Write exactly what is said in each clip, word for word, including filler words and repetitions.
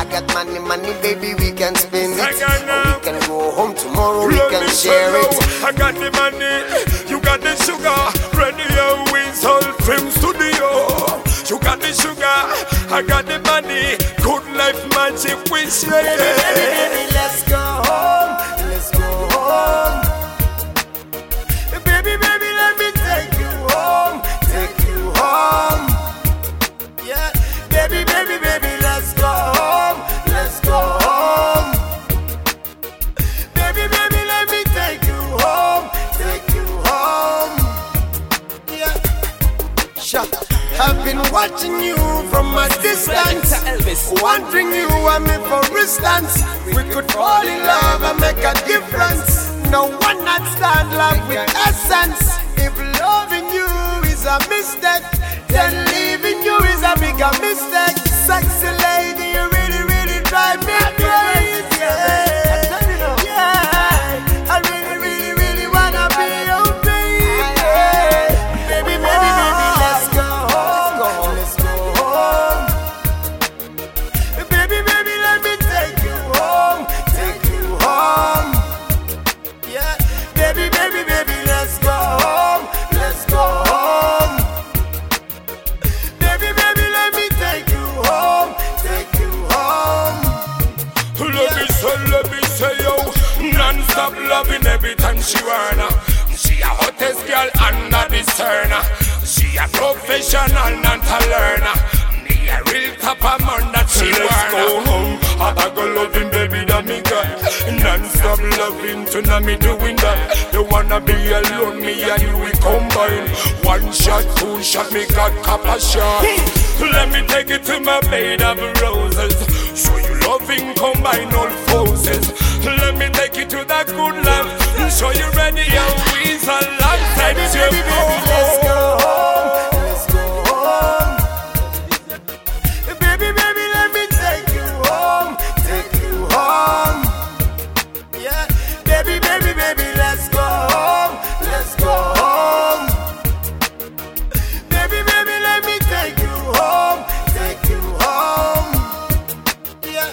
got money, money, baby, we can spend it. We can go home tomorrow, we can share it. I got the money, you got the sugar. Radio wins all film studio. You got the sugar, I got the money. Good life magic, we share it. Baby, baby, let's go home, let's go home. Baby, baby, let me take you home, take you home. Yeah, baby, baby, baby, let's go home, let's go home. Baby, baby, let me take you home, take you home. Yeah, shut up. I've been watching you from a distance, wondering you and me for instance. We could fall in love and make a difference. No one not stand love with essence. If loving you is a mistake, then leaving you is a bigger mistake. Sexy lady, you really, really drive me crazy. Yeah, I really, really, really wanna be your baby. Baby, baby, baby, let's go home, let's go home. Baby, baby, let me take you home, take you home. Yeah, baby, baby, baby, let's go home, let's go home. Baby, baby, let me take you home, take you home. Let me say, let me say, yo, non-stop loving every time she wanna. She a hottest girl under the sun. She a professional, not a learner. Me a real top of man that she wanna. Let's go home, I go loving baby that me got. Non-stop loving, tonight me doing that. You wanna be alone, me and you we combine. One shot, two shot, me got copper shot. Let me take it to my bed of roses. Show you loving, combine all forces. Let me take you to that good life. Show you ready and we alongside you. Baby, baby, let's go home, let's go home. Baby, baby, let me take you home, take you home. Yeah, baby, baby, baby, let's go home, let's go home. Baby, baby, let me take you home, take you home. Yeah.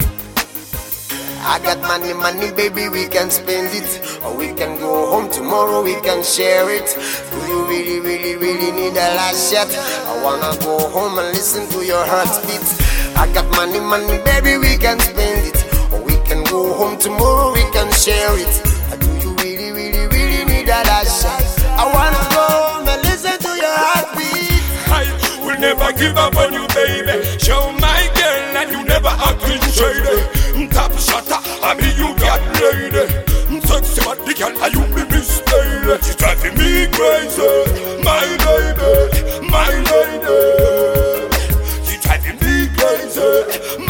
I got money, money, baby, we can spend it. Or we can go home tomorrow, we can share it. Do you really, really, really need a last shot? I wanna go home and listen to your heartbeat. I got money, money, baby, we can spend it. Or we can go home tomorrow, we can share it. Do you really, really, really need a last shot? I wanna go home and listen to your heartbeat. I will never give up on you, baby. Show my girl and you never acting shady. Top shutter, I mean you got lady. Sexy body girl, and you be mistaked. She driving me crazy, my lady, my lady. She driving me crazy,